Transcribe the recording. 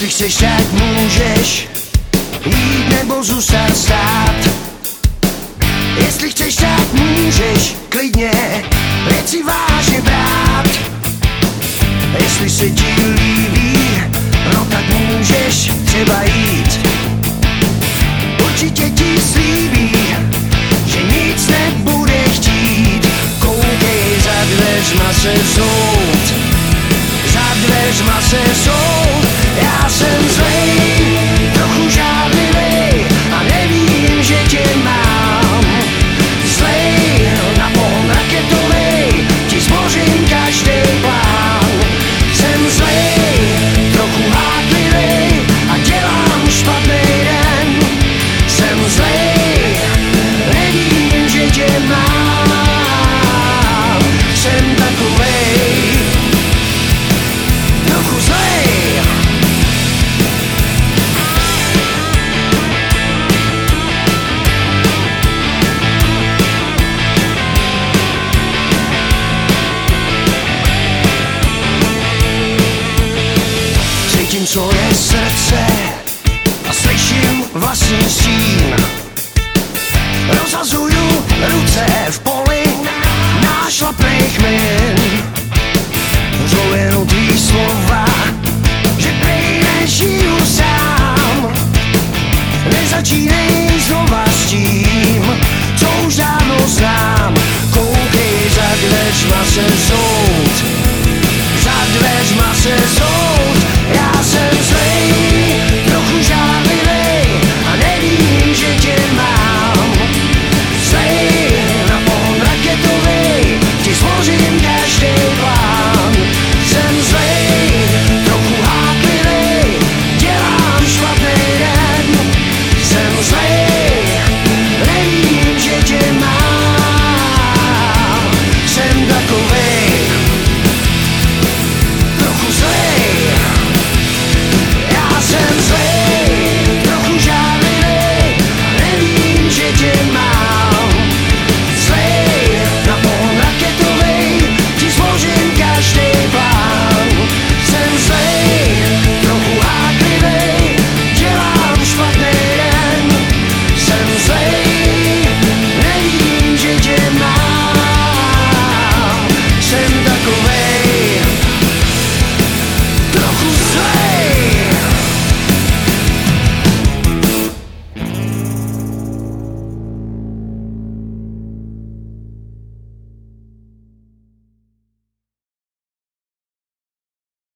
Jestli chceš, tak můžeš jít nebo zůstat stát. Jestli chceš, tak můžeš klidně věci vážně brát. Jestli se ti líbí, no tak můžeš třeba jít. Určitě ti slíbí, že nic nebude chtít. Koukej, za dveřma se soud, za dveřma se soud. Já jsem zlej, trochu žádlivej a nevím, že tě mám. Zlej, na pohon raketovej, ti zbořím každý plán. Jsem zlej, trochu hádlivej a dělám špatný den. Jsem zlej, nevím, že tě mám. Jsem takovej, trochu zlej. Cítím, co je srdce a slyším vlastní stín. Rozhazuju ruce v poli nášlapných min. Řou jenom tvý slova